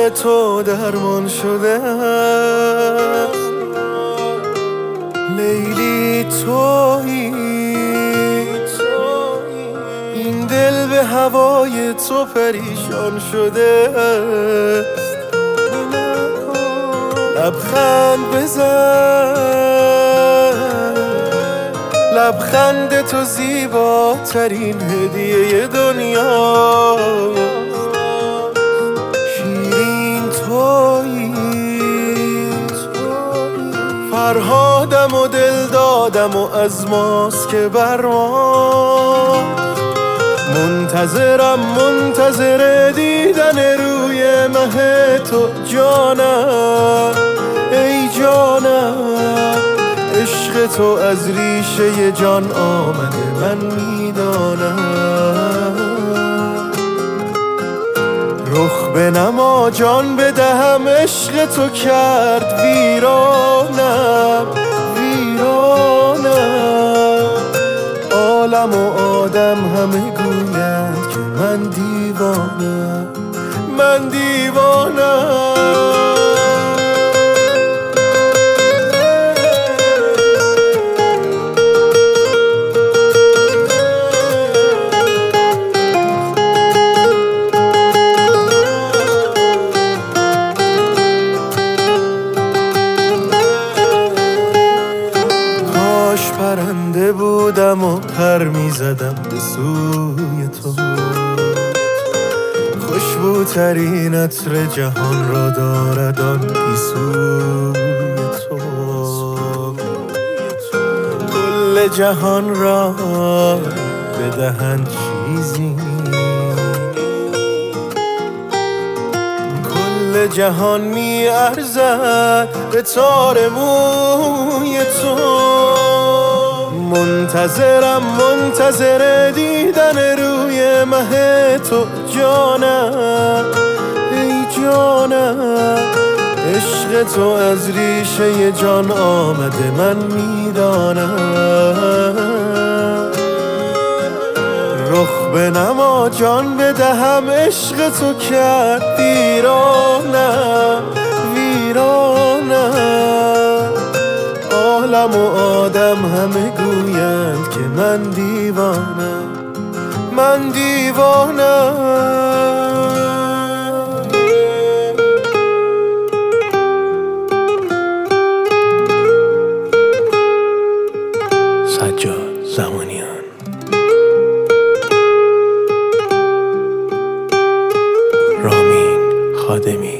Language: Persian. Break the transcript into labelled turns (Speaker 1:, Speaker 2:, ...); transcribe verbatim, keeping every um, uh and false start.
Speaker 1: تو درمان شده است. لیلی تویی، این دل به هوای تو پریشان شده است. لبخند بزن، لبخند تو زیباترین هدیه دنیا. شیرین تویی، فرهادم و دل دادم و از ماسک بر ما. منتظرم منتظر دیدن روی مه تو جانم، ای جانم. عشق تو از ریشه جان آمده من میدانم. رخ بنما جان بدهم، عشق تو کرد ویرانم، ویرانم. عالم و آدم همه گویند که من دیوانم، من دیوانم. کاش پرنده بودم و پر می زدم به سوی تو. خوشبوترین عطر جهان را دارد آن گیسوی تو. کل جهان را بدهند چیزی، کل جهان می ارزد به تار موی تو. منتظرم منتظر دیدن روی مه تو جانم، ای جانم. عشق تو از ریشه جان آمده من میدانم. رخ بنما جان بدهم، عشق تو کرد ویرانم، ویرانم. عالم و آدم همه گویند که من دیوانم، من دیوانم. سجاد زمانیان. رامین خادمی.